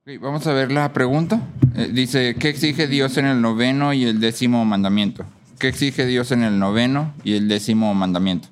Ok, vamos a ver la pregunta. Dice, ¿qué exige Dios en el 9º y el 10º mandamiento? ¿Qué exige Dios en el 9º y el 10º mandamiento?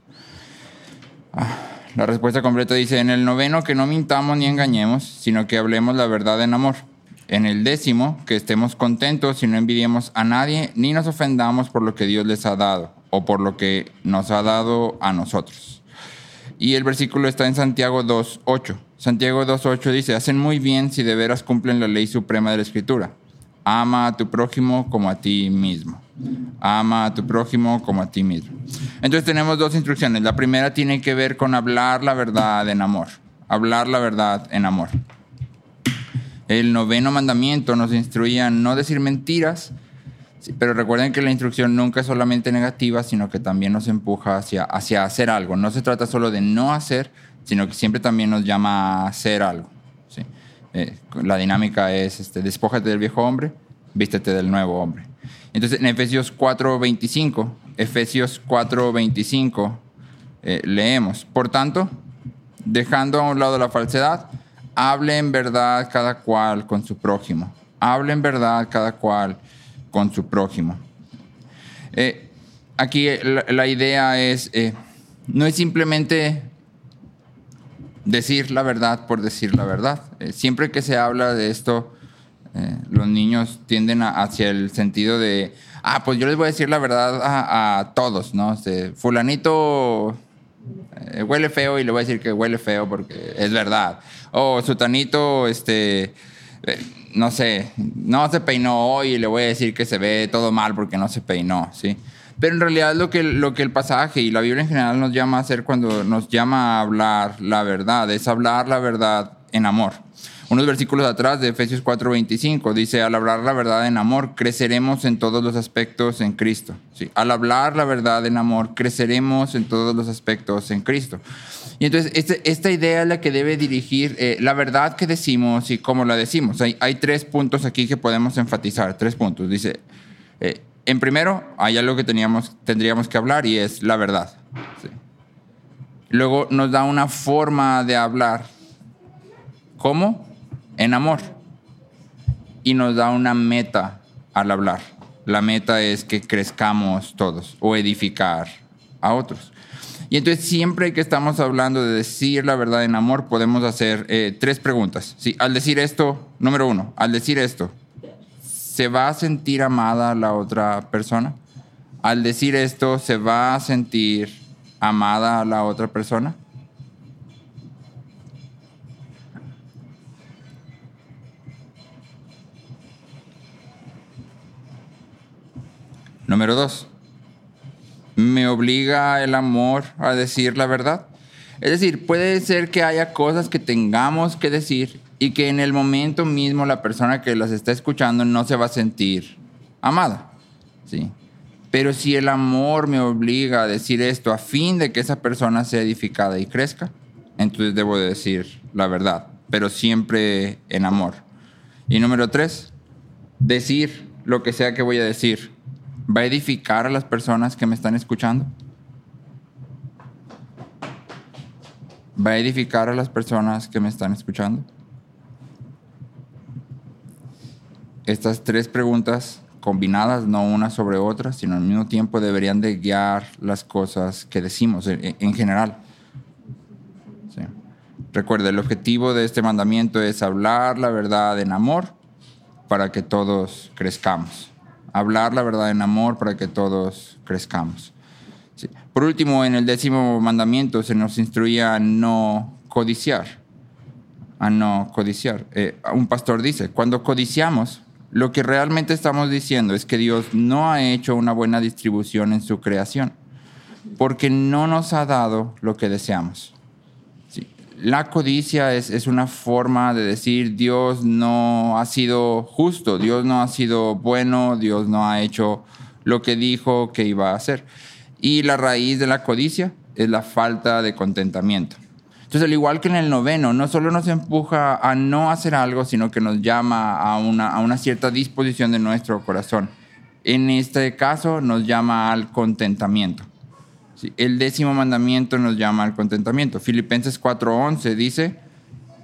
La respuesta completa dice, en el 9º que no mintamos ni engañemos, sino que hablemos la verdad en amor. En el 10º que estemos contentos y no envidiemos a nadie, ni nos ofendamos por lo que Dios les ha dado, o por lo que nos ha dado a nosotros. Y el versículo está en Santiago 2:8. Santiago 2:8 dice, hacen muy bien si de veras cumplen la ley suprema de la Escritura. Ama a tu prójimo como a ti mismo. Ama a tu prójimo como a ti mismo. Entonces tenemos dos instrucciones. La primera tiene que ver con hablar la verdad en amor. Hablar la verdad en amor. El 9º mandamiento nos instruye a no decir mentiras, sí, pero recuerden que la instrucción nunca es solamente negativa, sino que también nos empuja hacia hacer algo. No se trata solo de no hacer, sino que siempre también nos llama a hacer algo. ¿Sí? La dinámica es, despójate del viejo hombre, vístete del nuevo hombre. Entonces, en Efesios 4:25, leemos, por tanto, dejando a un lado la falsedad, hable en verdad cada cual con su prójimo. Hable en verdad cada cual con su prójimo. Aquí la idea es, no es simplemente decir la verdad por decir la verdad. Siempre que se habla de esto, los niños tienden hacia el sentido de, pues yo les voy a decir la verdad a todos, ¿no? Fulanito huele feo y le voy a decir que huele feo porque es verdad. O sutanito, no sé, no se peinó hoy y le voy a decir que se ve todo mal porque no se peinó, ¿sí? Pero en realidad lo que el pasaje y la Biblia en general nos llama a hacer cuando nos llama a hablar la verdad, es hablar la verdad en amor. Unos versículos atrás de Efesios 4:25 dice, al hablar la verdad en amor, creceremos en todos los aspectos en Cristo. ¿Sí? Al hablar la verdad en amor, creceremos en todos los aspectos en Cristo. Y entonces esta idea es la que debe dirigir la verdad que decimos y cómo la decimos. Hay 3 puntos aquí que podemos enfatizar, 3 puntos. Dice, en primero, hay algo que tendríamos que hablar y es la verdad. ¿Sí? Luego nos da una forma de hablar. ¿Cómo? En amor. Y nos da una meta al hablar. La meta es que crezcamos todos o edificar a otros. Y entonces siempre que estamos hablando de decir la verdad en amor, podemos hacer 3 preguntas. ¿Sí? Al decir esto, número 1, al decir esto, ¿se va a sentir amada la otra persona? Al decir esto, ¿se va a sentir amada la otra persona? Número 2, ¿me obliga el amor a decir la verdad? Es decir, puede ser que haya cosas que tengamos que decir y que en el momento mismo la persona que las está escuchando no se va a sentir amada, ¿sí? Pero si el amor me obliga a decir esto a fin de que esa persona sea edificada y crezca, entonces debo de decir la verdad, pero siempre en amor. Y número 3, decir lo que sea que voy a decir, ¿va a edificar a las personas que me están escuchando? ¿Va a edificar a las personas que me están escuchando? Estas 3 preguntas combinadas, no una sobre otra, sino al mismo tiempo deberían de guiar las cosas que decimos en general. Sí. Recuerda, el objetivo de este mandamiento es hablar la verdad en amor para que todos crezcamos. Hablar la verdad en amor para que todos crezcamos. Sí. Por último, en el 10º mandamiento se nos instruye a no codiciar. A no codiciar. Un pastor dice, cuando codiciamos, lo que realmente estamos diciendo es que Dios no ha hecho una buena distribución en su creación, porque no nos ha dado lo que deseamos. Sí. La codicia es una forma de decir Dios no ha sido justo, Dios no ha sido bueno, Dios no ha hecho lo que dijo que iba a hacer. Y la raíz de la codicia es la falta de contentamiento. Entonces, al igual que en el 9º, no solo nos empuja a no hacer algo, sino que nos llama a una cierta disposición de nuestro corazón. En este caso, nos llama al contentamiento. Sí, el 10º mandamiento nos llama al contentamiento. Filipenses 4:11 dice,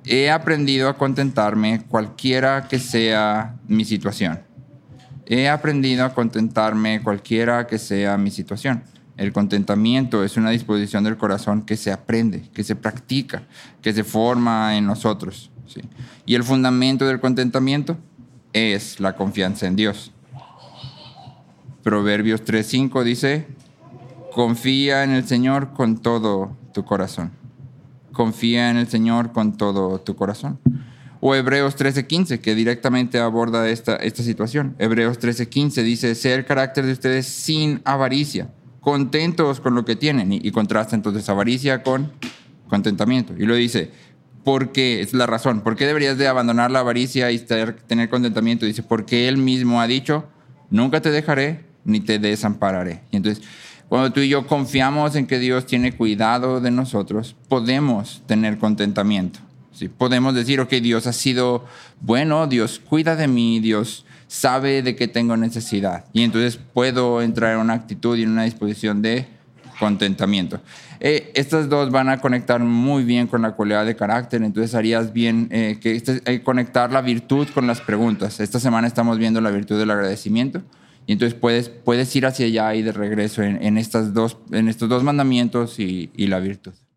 he aprendido a contentarme cualquiera que sea mi situación. He aprendido a contentarme cualquiera que sea mi situación. El contentamiento es una disposición del corazón que se aprende, que se practica, que se forma en nosotros, ¿sí? Y el fundamento del contentamiento es la confianza en Dios. Proverbios 3:5 dice: confía en el Señor con todo tu corazón. Confía en el Señor con todo tu corazón. O Hebreos 13:15, que directamente aborda esta situación. Hebreos 13:15 dice: sea el carácter de ustedes sin avaricia, contentos con lo que tienen. Y contrasta entonces avaricia con contentamiento. Y lo dice, porque es la razón. ¿Por qué deberías de abandonar la avaricia y tener contentamiento? Dice, porque Él mismo ha dicho, nunca te dejaré ni te desampararé. Y entonces, cuando tú y yo confiamos en que Dios tiene cuidado de nosotros, podemos tener contentamiento. ¿Sí? Podemos decir, ok, Dios ha sido bueno, Dios cuida de mí, Dios sabe de qué tengo necesidad. Y entonces puedo entrar en una actitud y en una disposición de contentamiento. Estas dos van a conectar muy bien con la cualidad de carácter, entonces harías bien conectar la virtud con las preguntas. Esta semana estamos viendo la virtud del agradecimiento. Y entonces puedes ir hacia allá y de regreso en estos dos mandamientos y la virtud.